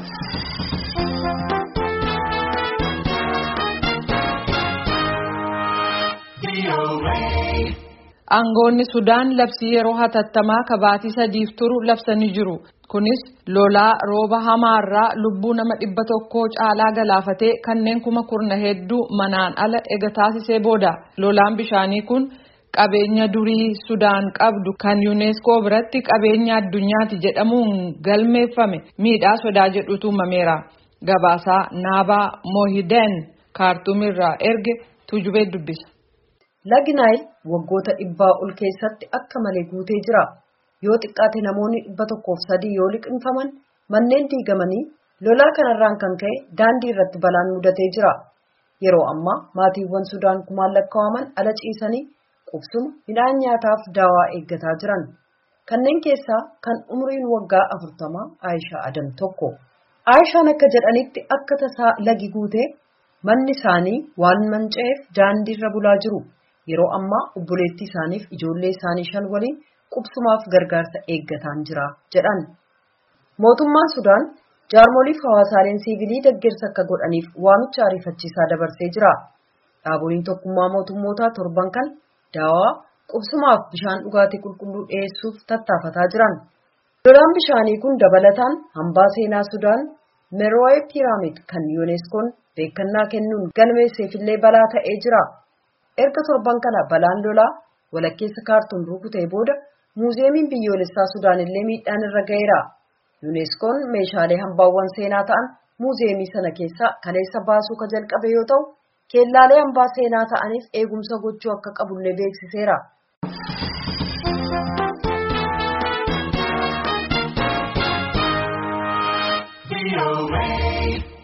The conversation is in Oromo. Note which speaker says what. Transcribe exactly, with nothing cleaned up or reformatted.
Speaker 1: Aangoonni Sudaan labsii yeroo hatattamaa kabaatii sadiif turu labsanii jiru. Kunis lolaa rooba hamaarraa lubbuu nama dhibba tokkoo caalaa galaafatee kanneen kuma kurna hedduu manaan ala ega taasisee booda. Lolaan bishaanii kun qabeenya durii Sudaan qabdu kan UNESCO biratti qabeenya addunyaati jedhamuun galmeeffame miidhaa sodaa jedhutu uumameera. Gabaasaa Naabaa Moohideen Kaartuumirraa erge Tujubee dubbisa.
Speaker 2: Lagi Naayil waggoota dhibbaa ol keessatti akka malee guutee jira. Yoo xiqqaate namoonni dhibba tokkoof sadii yoo liqinfaman manneen diigamanii lolaa kanarraan kan ka'e daandii irratti balaan mudatee jira. Yeroo ammaa maatiiwwan Sudaan kumaan lakkaa'aman ala ciisanii qubsuma midhaan nyaataaf daawaa eeggataa jiran. Kanneen keessaa kan umriin waggaa afurtamaa Aayishaa Adam tokko. Aayishaan akka jedhanitti akka tasaa lagi guutee manni isaanii waan manca'eef daandiirra bulaa jiru. Yeroo ammaa obboleettii isaaniif ijoollee isaanii shan waliin qubsumaaf gargaarsa eeggataan jira jedhan. Mootummaan Sudaan jaarmoliif hawaasaaleen siivilii deeggarsa akka godhaniif waamicha ariifachiisaa dabarsee jira. Dhaaboliin tokkummaa mootummootaa torban kan daawaa qubsumaaf bishaan dhugaatii qulqulluu dhiyeessuuf tattaafataa jiran. Lolaan bishaanii kun dabalataan hambaa seenaa Sudaan Meroe Pyramid kan UNESCOon beekannaa kennuun galmeesseefillee balaa ta'ee jira. Erga torban kana balaan lolaa walakkeessa Kaartuum rukutee booda muuziyeemiin biyyoolessaa Sudaan illee miidhaan irra ga'eera. UNESCOon meeshaalee hambaawwan seenaa ta'an muuziyeemii sana keessaa kaleessa baasuu ka jalqabe yoo ta'u, keellaalee hambaa seenaa ta'aniif eegumsa gochuu akka qabullee beeksiseera.